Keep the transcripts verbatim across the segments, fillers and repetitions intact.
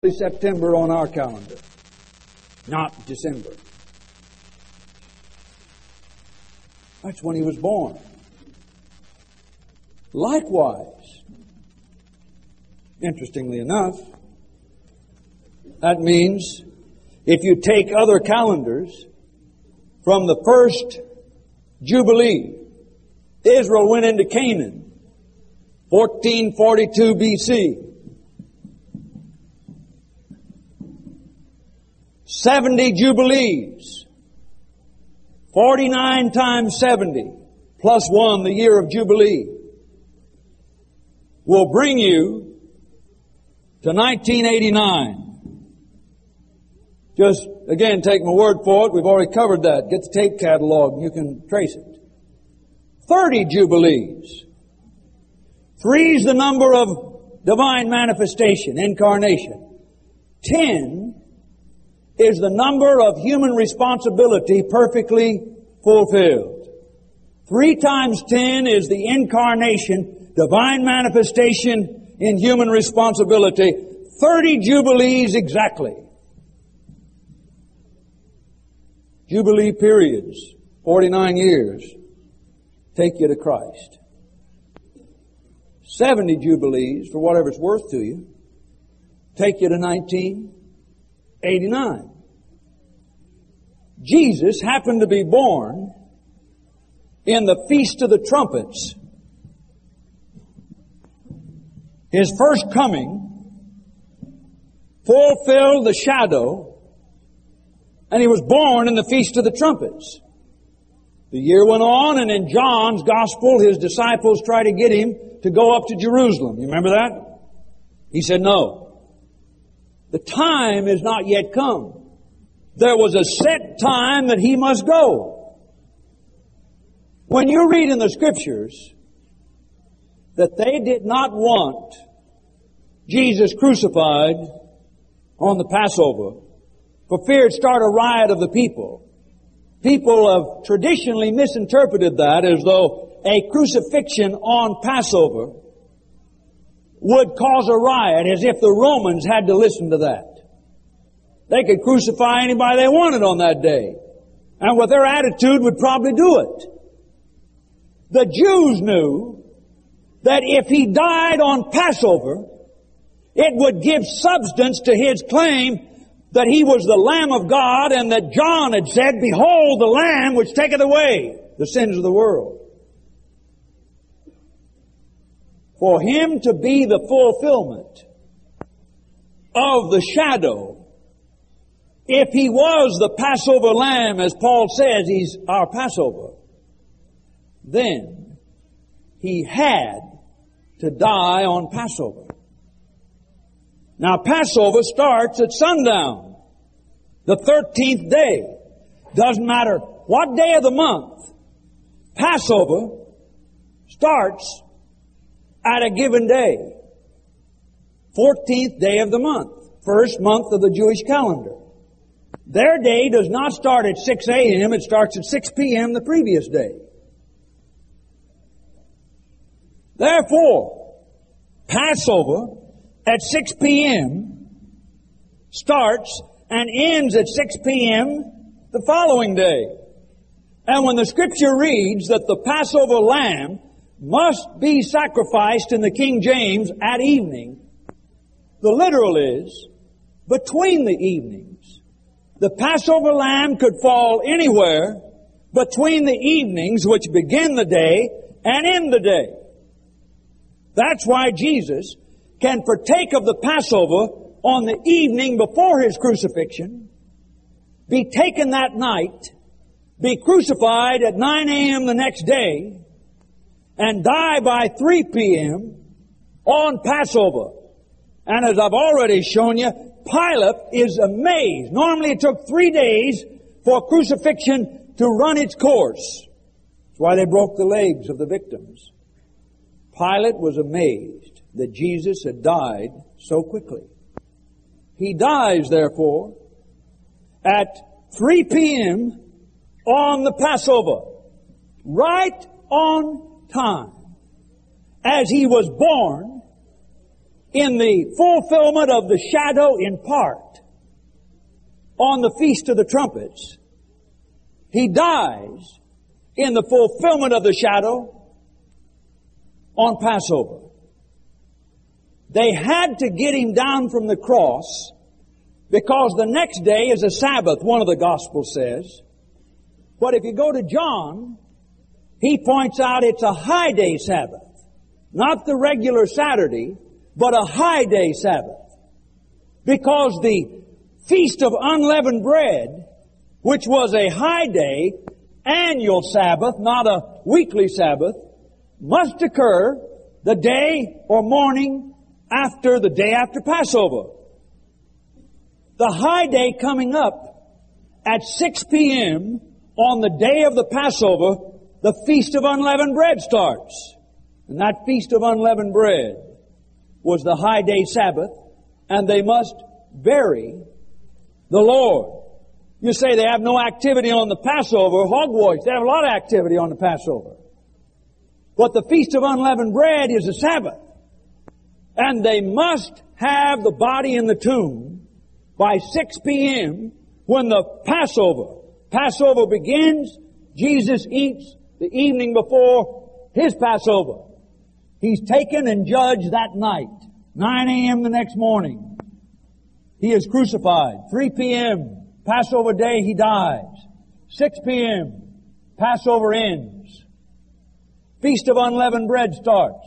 September on our calendar, not December. That's when he was born. Likewise, interestingly enough, that means if you take other calendars from the first Jubilee, Israel went into Canaan, fourteen forty-two B C. seventy Jubilees, forty-nine times seventy, plus one, the year of Jubilee, will bring you to nineteen eighty-nine. Just, again, take my word for it. We've already covered that. Get the tape catalog and you can trace it. thirty Jubilees. Three's the number of divine manifestation, incarnation. Ten is the number of human responsibility perfectly fulfilled. Three times ten is the incarnation, divine manifestation in human responsibility. Thirty Jubilees exactly. Jubilee periods, forty-nine years, take you to Christ. seventy Jubilees, for whatever it's worth to you, take you to nineteen eighty-nine. Jesus happened to be born in the Feast of the Trumpets. His first coming fulfilled the shadow, and he was born in the Feast of the Trumpets. The year went on, and in John's Gospel, his disciples tried to get him to go up to Jerusalem. You remember that? He said, no. The time is not yet come. There was a set time that he must go. When you read in the Scriptures that they did not want Jesus crucified on the Passover for fear it'd start a riot of the people, people have traditionally misinterpreted that as though a crucifixion on Passover would cause a riot, as if the Romans had to listen to that. They could crucify anybody they wanted on that day, and with their attitude would probably do it. The Jews knew that if he died on Passover, it would give substance to his claim that he was the Lamb of God, and that John had said, behold the Lamb which taketh away the sins of the world. For him to be the fulfillment of the shadow, if he was the Passover lamb, as Paul says, he's our Passover, then he had to die on Passover. Now, Passover starts at sundown, the thirteenth day. Doesn't matter what day of the month, Passover starts at a given day. fourteenth day of the month, first month of the Jewish calendar. Their day does not start at six a.m., it starts at six p.m. the previous day. Therefore, Passover at six p.m. starts and ends at six p.m. the following day. And when the Scripture reads that the Passover lamb must be sacrificed in the King James at evening, the literal is between the evenings. The Passover lamb could fall anywhere between the evenings which begin the day and end the day. That's why Jesus can partake of the Passover on the evening before his crucifixion, be taken that night, be crucified at nine a.m. the next day, and die by three p.m. on Passover. And as I've already shown you, Pilate is amazed. Normally it took three days for crucifixion to run its course. That's why they broke the legs of the victims. Pilate was amazed that Jesus had died so quickly. He dies, therefore, at three p.m. on the Passover, right on time. As he was born in the fulfillment of the shadow in part on the Feast of the Trumpets. He dies in the fulfillment of the shadow on Passover. They had to get him down from the cross because the next day is a Sabbath, one of the Gospels says. But if you go to John, he points out it's a high day Sabbath. Not the regular Saturday, but a high day Sabbath. Because the Feast of Unleavened Bread, which was a high day, annual Sabbath, not a weekly Sabbath, must occur the day or morning after the day after Passover. The high day coming up at six p.m. on the day of the Passover, the Feast of Unleavened Bread starts. And that Feast of Unleavened Bread was the high day Sabbath, and they must bury the Lord. You say they have no activity on the Passover. Hogwash, they have a lot of activity on the Passover. But the Feast of Unleavened Bread is a Sabbath. And they must have the body in the tomb by six p.m. when the Passover. Passover begins. Jesus eats the evening before his Passover. He's taken and judged that night. nine a.m. the next morning. He is crucified. three p.m. Passover day, he dies. six p.m. Passover ends. Feast of Unleavened Bread starts.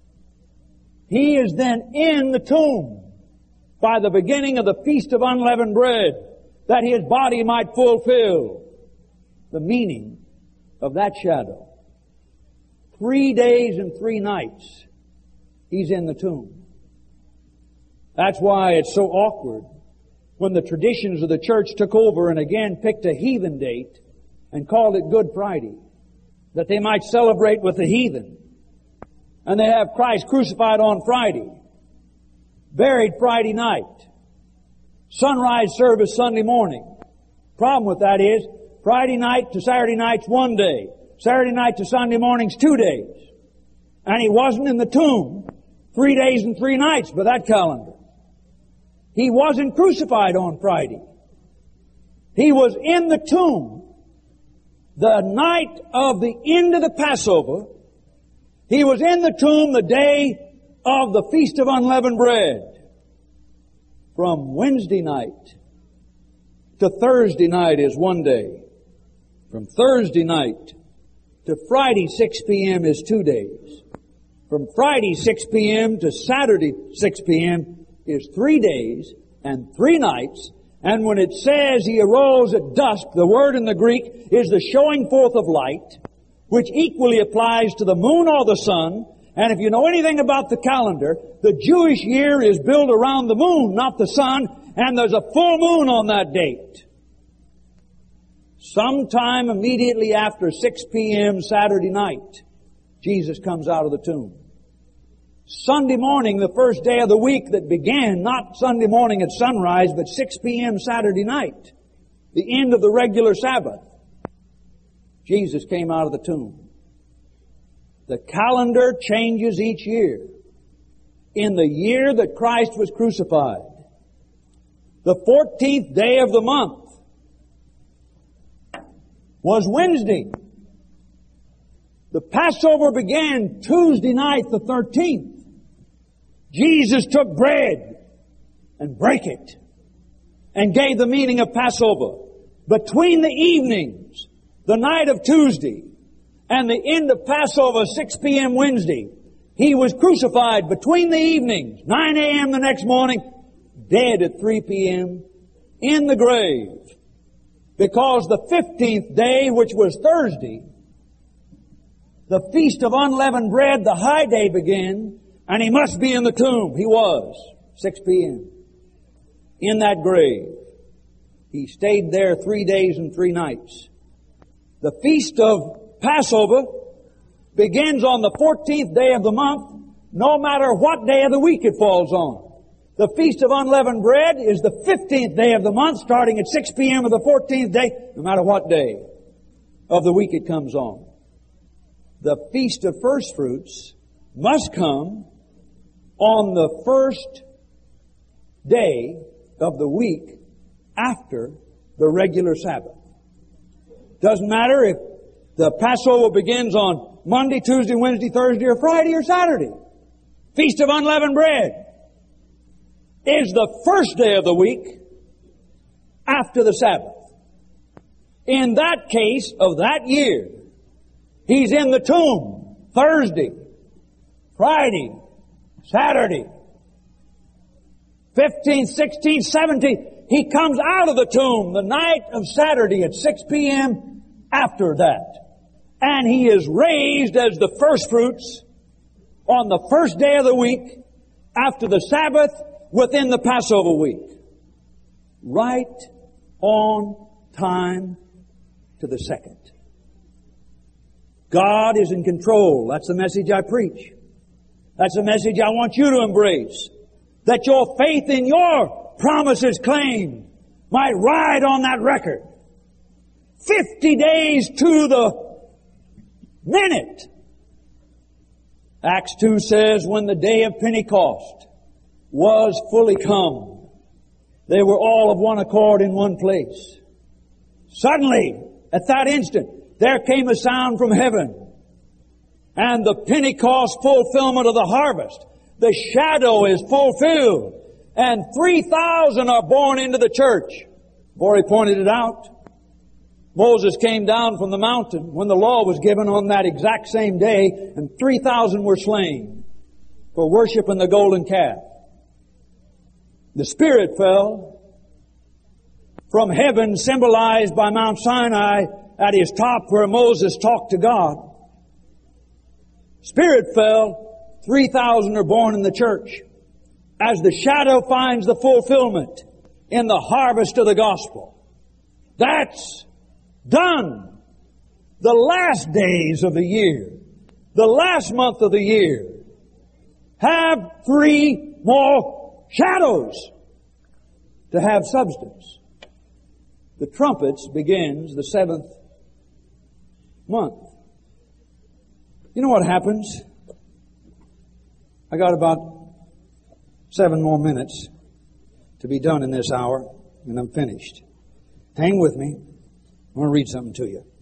He is then in the tomb by the beginning of the Feast of Unleavened Bread, that his body might fulfill the meaning of that shadow. Three days and three nights he's in the tomb. That's why it's so awkward when the traditions of the church took over and again picked a heathen date and called it Good Friday, that they might celebrate with the heathen. And they have Christ crucified on Friday, buried Friday night, sunrise service Sunday morning. Problem with that is, Friday night to Saturday night's one day, Saturday night to Sunday morning's two days. And he wasn't in the tomb three days and three nights by that calendar. He wasn't crucified on Friday. He was in the tomb the night of the end of the Passover. He was in the tomb the day of the Feast of Unleavened Bread. From Wednesday night to Thursday night is one day. From Thursday night to Friday six p.m. is two days. From Friday six p.m. to Saturday six p.m. is three days and three nights. And when it says he arose at dusk, the word in the Greek is the showing forth of light, which equally applies to the moon or the sun. And if you know anything about the calendar, the Jewish year is built around the moon, not the sun, and there's a full moon on that date. Sometime immediately after six p.m. Saturday night, Jesus comes out of the tomb. Sunday morning, the first day of the week that began, not Sunday morning at sunrise, but six p.m. Saturday night, the end of the regular Sabbath, Jesus came out of the tomb. The calendar changes each year. In the year that Christ was crucified, the fourteenth day of the month was Wednesday. The Passover began Tuesday night, the thirteenth. Jesus took bread and brake it and gave the meaning of Passover. Between the evenings, the night of Tuesday, and the end of Passover, six p.m. Wednesday, he was crucified between the evenings, nine a.m. the next morning, dead at three p.m. in the grave. Because the fifteenth day, which was Thursday, the Feast of Unleavened Bread, the high day began, and he must be in the tomb. He was, six p.m. in that grave. He stayed there three days and three nights. The Feast of Passover begins on the fourteenth day of the month, no matter what day of the week it falls on. The Feast of Unleavened Bread is the fifteenth day of the month, starting at six p.m. of the fourteenth day, no matter what day of the week it comes on. The Feast of First Fruits must come on the first day of the week after the regular Sabbath. Doesn't matter if the Passover begins on Monday, Tuesday, Wednesday, Thursday, or Friday, or Saturday. Feast of Unleavened Bread is the first day of the week after the Sabbath. In that case of that year, He's in the tomb Thursday, Friday, Saturday, fifteenth, sixteenth, seventeenth. He comes out of the tomb the night of Saturday at six p.m. after that. And He is raised as the first fruits on the first day of the week after the Sabbath within the Passover week. Right on time to the second. God is in control. That's the message I preach. That's the message I want you to embrace. That your faith in your promises claimed might ride on that record. Fifty days to the minute. Acts two says, when the day of Pentecost was fully come, they were all of one accord in one place. Suddenly, at that instant, there came a sound from heaven. And the Pentecost fulfillment of the harvest, the shadow is fulfilled. And three thousand are born into the church. I've already pointed it out. Moses came down from the mountain when the law was given on that exact same day, and three thousand were slain for worshiping the golden calf. The Spirit fell from heaven, symbolized by Mount Sinai at His top where Moses talked to God. Spirit fell, three thousand are born in the church. As the shadow finds the fulfillment in the harvest of the gospel. That's done. The last days of the year, the last month of the year, have three more shadows to have substance. The trumpets begins the seventh month. You know what happens? I got about seven more minutes to be done in this hour, and I'm finished. Hang with me. I want to read something to you.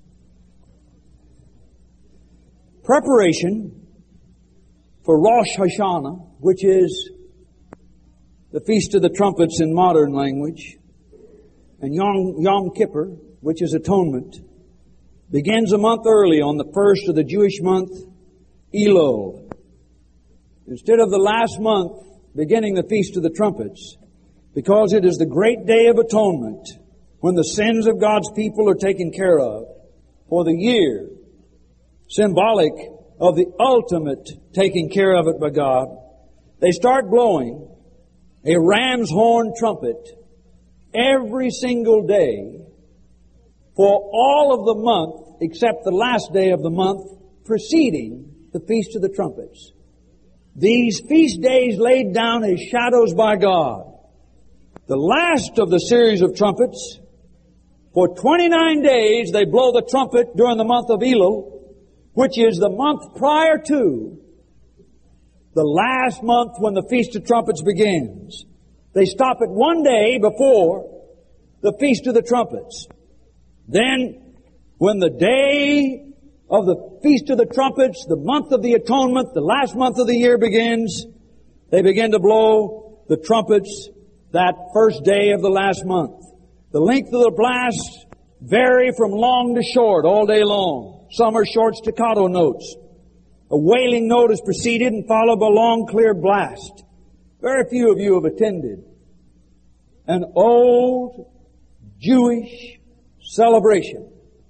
Preparation for Rosh Hashanah, which is the Feast of the Trumpets in modern language, and Yom, Yom Kippur, which is Atonement, begins a month early on the first of the Jewish month, Elul. Instead of the last month beginning the Feast of the Trumpets, because it is the great day of atonement when the sins of God's people are taken care of for the year, symbolic of the ultimate taking care of it by God. They start blowing a ram's horn trumpet every single day for all of the month except the last day of the month preceding the Feast of the Trumpets. These feast days laid down as shadows by God. The last of the series of trumpets, for twenty-nine days they blow the trumpet during the month of Elul, which is the month prior to the last month when the Feast of Trumpets begins. They stop it one day before the Feast of the Trumpets. Then, when the day of the Feast of the Trumpets, the month of the Atonement, the last month of the year begins, they begin to blow the trumpets that first day of the last month. The length of the blasts vary from long to short all day long. Some are short staccato notes. A wailing note is preceded and followed by a long, clear blast. Very few of you have attended an old Jewish celebration.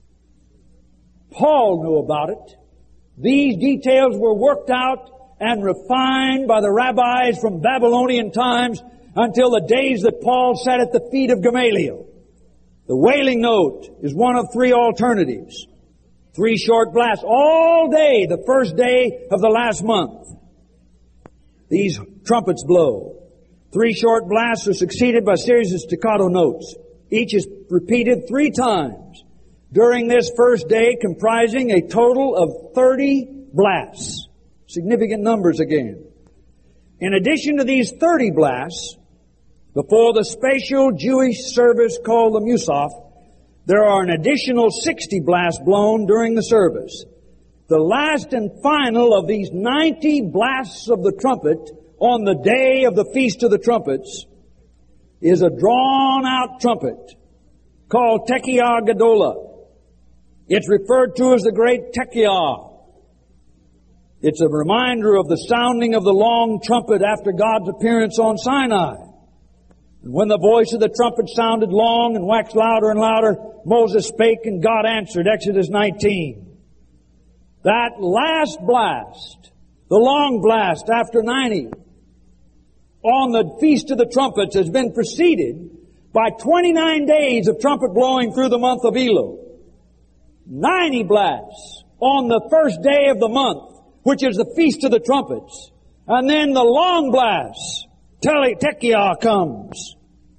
Paul knew about it. These details were worked out and refined by the rabbis from Babylonian times until the days that Paul sat at the feet of Gamaliel. The wailing note is one of three alternatives. Three short blasts all day, the first day of the last month. These trumpets blow. Three short blasts are succeeded by a series of staccato notes. Each is repeated three times during this first day, comprising a total of thirty blasts. Significant numbers again. In addition to these thirty blasts, before the special Jewish service called the Musaf, there are an additional sixty blasts blown during the service. The last and final of these ninety blasts of the trumpet on the day of the Feast of the Trumpets is a drawn-out trumpet called Tekiah Gadolah. It's referred to as the Great Tekiah. It's a reminder of the sounding of the long trumpet after God's appearance on Sinai. And when the voice of the trumpet sounded long and waxed louder and louder, Moses spake and God answered, Exodus nineteen. That last blast, the long blast after ninety, on the Feast of the Trumpets has been preceded by twenty-nine days of trumpet blowing through the month of Elul. ninety blasts on the first day of the month, which is the Feast of the Trumpets. And then the long blast, Tekiah, comes.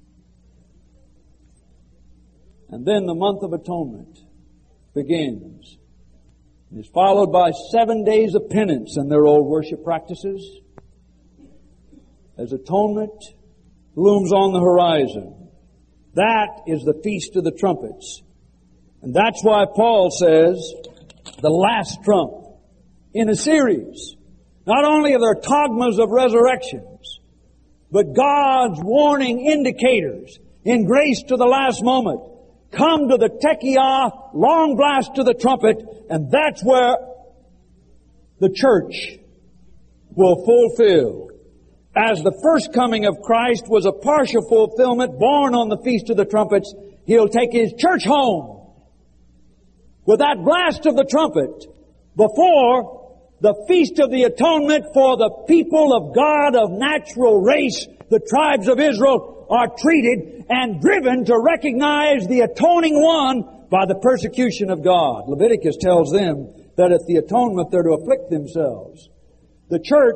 And then the month of atonement begins. It is followed by seven days of penance and their old worship practices. As atonement looms on the horizon, that is the Feast of the Trumpets. And that's why Paul says, the last trump in a series. Not only are there togmas of resurrections, but God's warning indicators in grace to the last moment come to the Tekiah, long blast to the trumpet, and that's where the church will fulfill. As the first coming of Christ was a partial fulfillment born on the Feast of the Trumpets, He'll take His church home with that blast of the trumpet before the Feast of the Atonement for the people of God of natural race, the tribes of Israel, are treated and driven to recognize the atoning one by the persecution of God. Leviticus tells them that at the atonement they're to afflict themselves. The church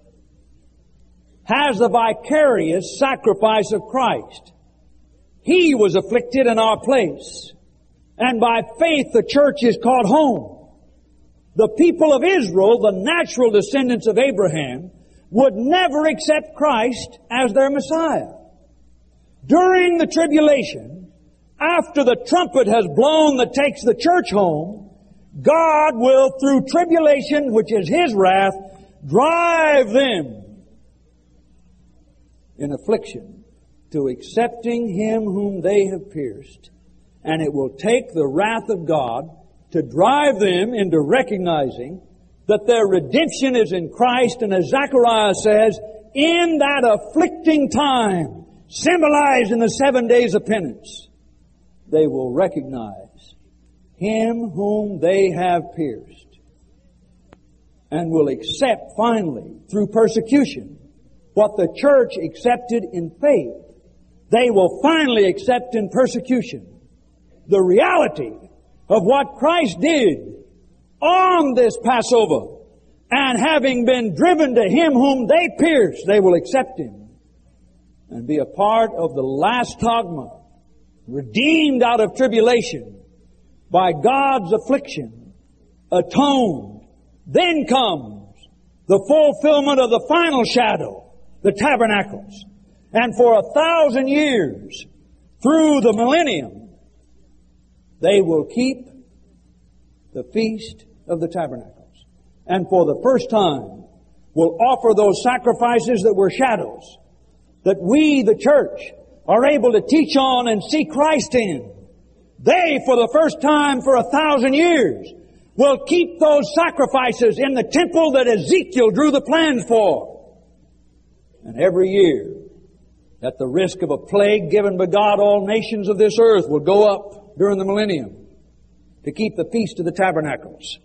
has the vicarious sacrifice of Christ. He was afflicted in our place. And by faith the church is called home. The people of Israel, the natural descendants of Abraham, would never accept Christ as their Messiah. During the tribulation, after the trumpet has blown that takes the church home, God will, through tribulation, which is His wrath, drive them in affliction to accepting Him whom they have pierced. And it will take the wrath of God to drive them into recognizing that their redemption is in Christ. And as Zechariah says, in that afflicting time, symbolized in the seven days of penance, they will recognize Him whom they have pierced and will accept finally through persecution what the church accepted in faith. They will finally accept in persecution the reality of what Christ did on this Passover. And having been driven to Him whom they pierced, they will accept Him and be a part of the last togma, redeemed out of tribulation by God's affliction, atoned. Then comes the fulfillment of the final shadow, the tabernacles. And for a thousand years, through the millennium, they will keep the Feast of the Tabernacles. And for the first time, will offer those sacrifices that were shadows, that we, the church, are able to teach on and see Christ in. They, for the first time for a thousand years, will keep those sacrifices in the temple that Ezekiel drew the plans for. And every year, at the risk of a plague given by God, all nations of this earth will go up during the millennium to keep the Feast of the Tabernacles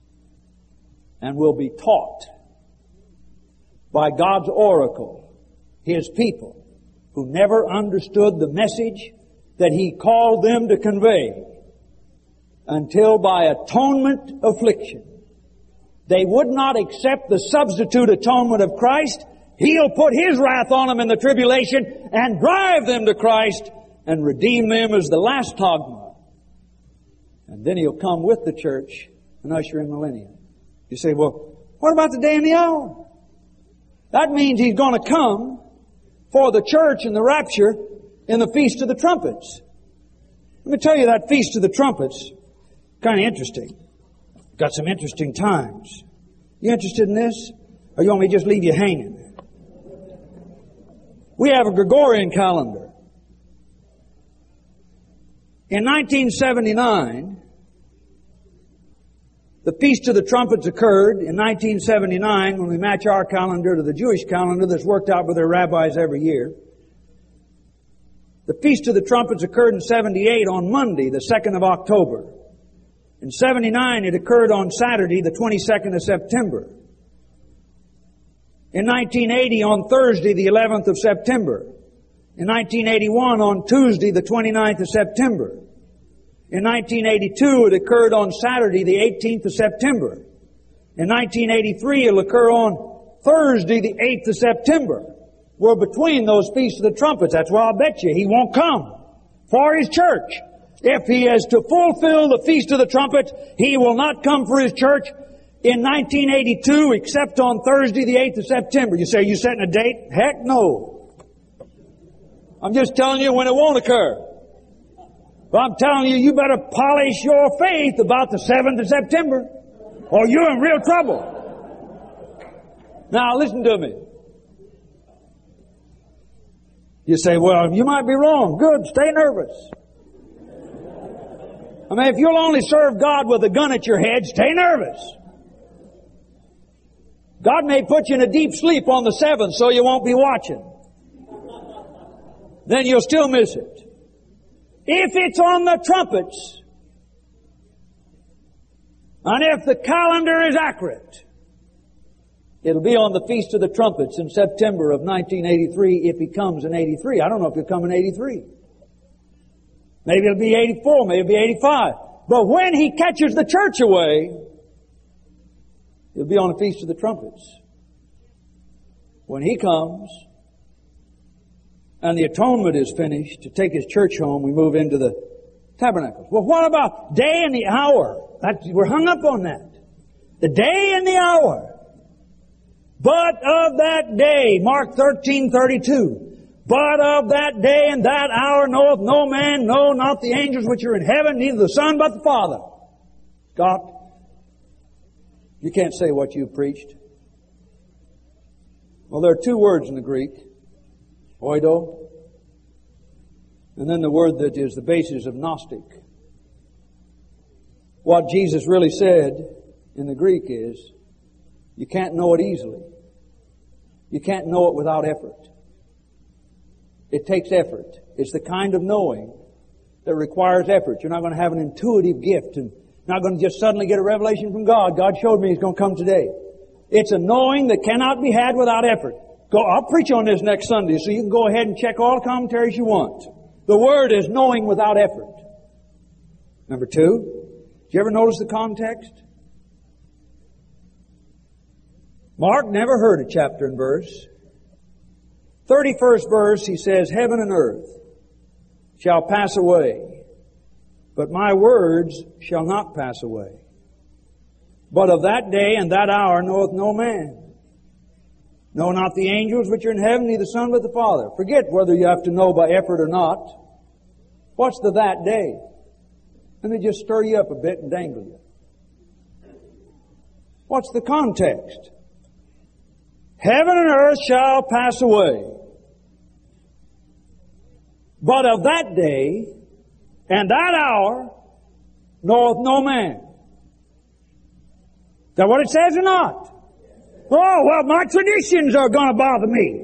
and will be taught by God's oracle, His people, who never understood the message that He called them to convey until by atonement affliction they would not accept the substitute atonement of Christ. He'll put His wrath on them in the tribulation and drive them to Christ and redeem them as the last togma. And then He'll come with the church and usher in millennium. You say, well, what about the day and the hour? That means He's going to come for the church and the rapture in the Feast of the Trumpets. Let me tell you, that Feast of the Trumpets, kind of interesting. Got some interesting times. You interested in this? Or you want me to just leave you hanging? We have a Gregorian calendar. In nineteen seventy-nine, the Feast of the Trumpets occurred in nineteen seventy-nine when we match our calendar to the Jewish calendar that's worked out with their rabbis every year. The Feast of the Trumpets occurred in seventy-eight on Monday, the second of October. In seventy-nine, it occurred on Saturday, the twenty-second of September. In nineteen eighty, on Thursday, the eleventh of September. In nineteen eighty-one, on Tuesday, the twenty-ninth of September. In nineteen eighty-two, it occurred on Saturday, the eighteenth of September. In nineteen eighty-three, it'll occur on Thursday, the eighth of September. We're between those Feasts of the Trumpets. That's why I'll bet you He won't come for His church. If He is to fulfill the Feast of the Trumpets, He will not come for His church in nineteen eighty-two except on Thursday, the eighth of September. You say, are you setting a date? Heck no. I'm just telling you when it won't occur. But I'm telling you, you better polish your faith about the seventh of September, or you're in real trouble. Now, listen to me. You say, well, you might be wrong. Good, stay nervous. I mean, if you'll only serve God with a gun at your head, stay nervous. God may put you in a deep sleep on the seventh so you won't be watching. Then you'll still miss it. If it's on the trumpets, and if the calendar is accurate, it'll be on the Feast of the Trumpets in September of nineteen eighty-three if He comes in eighty-three. I don't know if He'll come in eighty-three. Maybe it'll be eighty-four, maybe it'll be eighty-five. But when He catches the church away, it'll be on the Feast of the Trumpets. When He comes and the atonement is finished to take His church home, we move into the tabernacles. Well, what about day and the hour? That, we're hung up on that. The day and the hour. But of that day, Mark thirteen thirty-two. But of that day and that hour knoweth no man, no, not the angels which are in heaven, neither the Son, but the Father. Scott, you can't say what you've preached. Well, there are two words in the Greek. Oido. And then the word that is the basis of Gnostic. What Jesus really said in the Greek is, you can't know it easily. You can't know it without effort. It takes effort. It's the kind of knowing that requires effort. You're not going to have an intuitive gift and not going to just suddenly get a revelation from God. God showed me He's going to come today. It's a knowing that cannot be had without effort. Go, I'll preach on this next Sunday, so you can go ahead and check all the commentaries you want. The word is knowing without effort. Number two, did you ever notice the context? Mark never heard a chapter and verse. thirty-first verse, he says, heaven and earth shall pass away, but my words shall not pass away. But of that day and that hour knoweth no man. No, not the angels which are in heaven, neither the Son, but the Father. Forget whether you have to know by effort or not. What's the that day? Let me just stir you up a bit and dangle you. What's the context? Heaven and earth shall pass away. But of that day and that hour knoweth no man. Is that what it says or not? Oh, well, my traditions are going to bother me.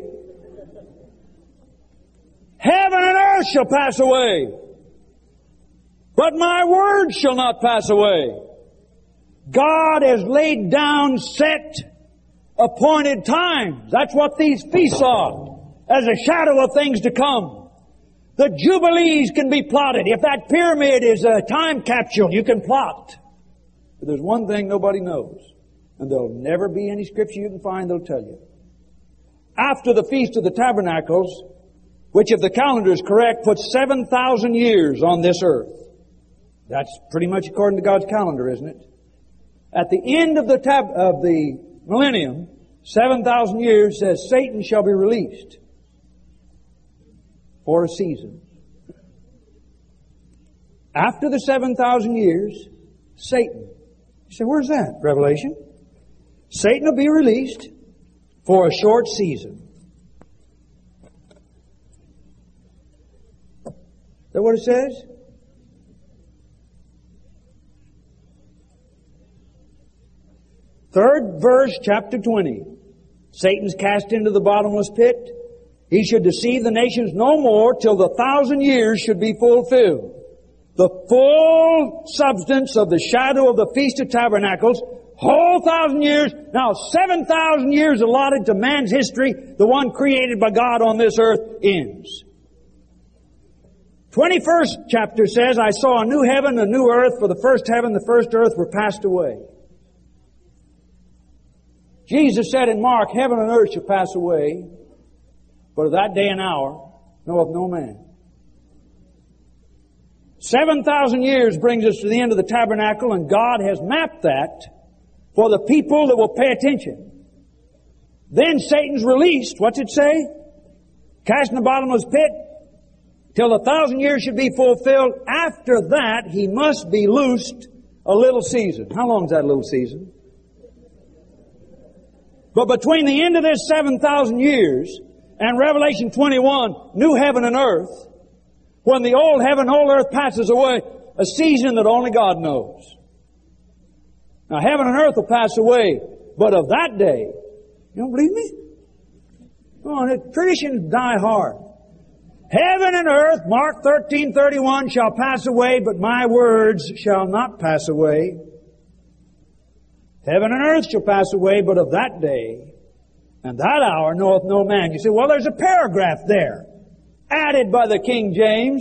Heaven and earth shall pass away, but my word shall not pass away. God has laid down set appointed times. That's what these feasts are, as a shadow of things to come. The Jubilees can be plotted. If that pyramid is a time capsule, you can plot. But there's one thing nobody knows, and there'll never be any scripture you can find that'll tell you. After the Feast of the Tabernacles, which if the calendar is correct, puts seven thousand years on this earth. That's pretty much according to God's calendar, isn't it? At the end of the tab- of the millennium, seven thousand years says Satan shall be released for a season. After the seven thousand years, Satan. You say, where's that? Revelation. Satan will be released for a short season. Is that what it says? Third verse, chapter twenty. Satan's cast into the bottomless pit. He should deceive the nations no more till the thousand years should be fulfilled. The full substance of the shadow of the Feast of Tabernacles, whole thousand years, now seven thousand years allotted to man's history, the one created by God on this earth, ends. twenty-first chapter says, I saw a new heaven, a new earth, for the first heaven, the first earth were passed away. Jesus said in Mark, heaven and earth shall pass away, but of that day and hour knoweth no man. Seven thousand years brings us to the end of the tabernacle, and God has mapped that for the people that will pay attention. Then Satan's released. What's it say? Cast in the bottomless pit till the thousand years should be fulfilled. After that, he must be loosed a little season. How long is that little season? But between the end of this seven thousand years and Revelation twenty-one, new heaven and earth, when the old heaven, old earth passes away, a season that only God knows. Now heaven and earth will pass away, but of that day, you don't believe me? Come on, traditions die hard. Heaven and earth, Mark thirteen thirty-one, shall pass away, but my words shall not pass away. Heaven and earth shall pass away, but of that day and that hour knoweth no man. You say, well, there's a paragraph there, added by the King James.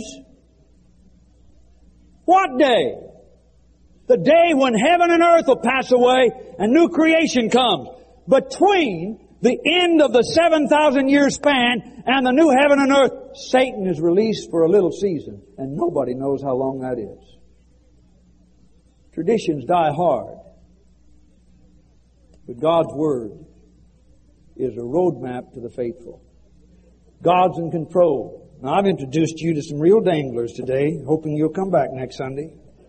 What day? The day when heaven and earth will pass away and new creation comes. Between the end of the seven thousand year span and the new heaven and earth, Satan is released for a little season, and nobody knows how long that is. Traditions die hard. But God's Word is a roadmap to the faithful. God's in control. Now, I've introduced you to some real danglers today, hoping you'll come back next Sunday.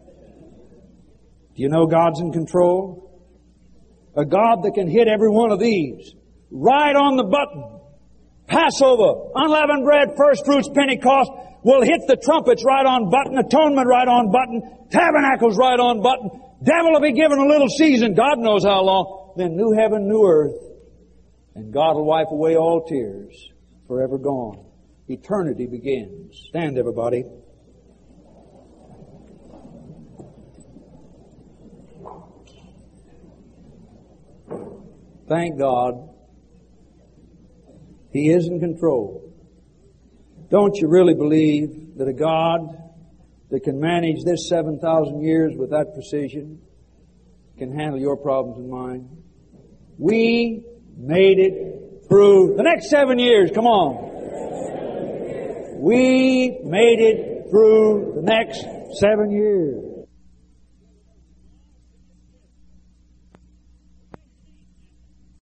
Do you know God's in control? A God that can hit every one of these right on the button. Passover, unleavened bread, first fruits, Pentecost will hit the trumpets right on button, atonement right on button, tabernacles right on button. Devil will be given a little season, God knows how long. Then new heaven, new earth, and God will wipe away all tears, forever gone. Eternity begins. Stand, everybody. Thank God. He is in control. Don't you really believe that a God that can manage this seven thousand years with that precision can handle your problems and mine? We made it through the next seven years. Come on. We made it through the next seven years.